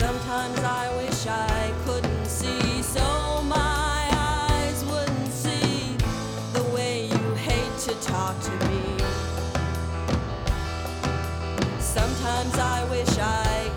Sometimes I wish I couldn't see, so my eyes wouldn't see the way you hate to talk to me. Sometimes I wish I